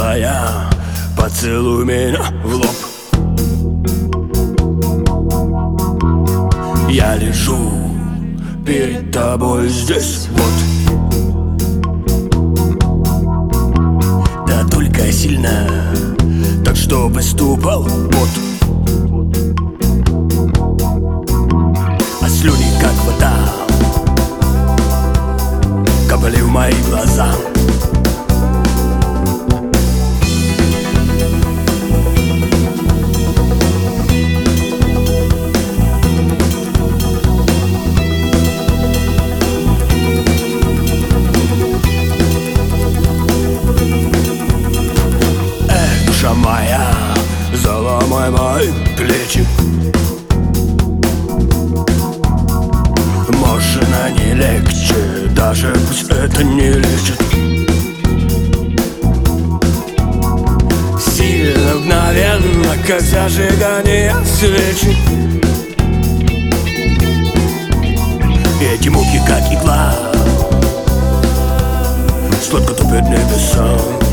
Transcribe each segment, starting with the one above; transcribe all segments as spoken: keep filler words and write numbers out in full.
милая, поцелуй меня в лоб. Я лежу перед тобой здесь, вот. Да только сильно, так чтобы ступал пот. А слюни, как вода, капали в мои глаза. Душа моя, заломай мои плечи. Можно не легче, даже пусть это не лечит. Сильно, мгновенно, как зажигание свечи. Эти муки, как игла, сладко топят небеса.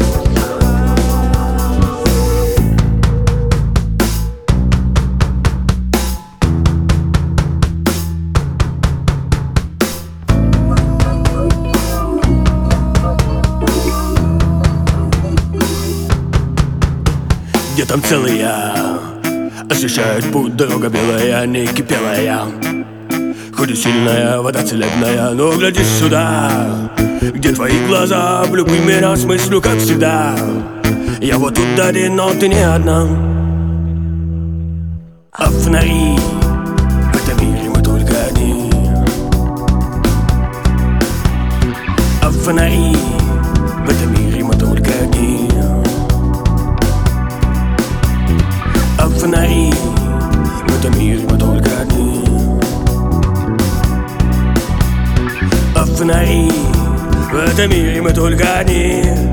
Где там целые освещает путь, дорога белая, не кипелая. Хоть и сильная, вода целебная, но гляди сюда, где твои глаза, влюби меня с мыслью, как всегда. Я вот тут один, но ты не одна. А фонари в этом мире мы только одни. А фонари в этом мире мы только одни. А фонари в этом мире мы только одни. А фонари в этом мире мы только одни.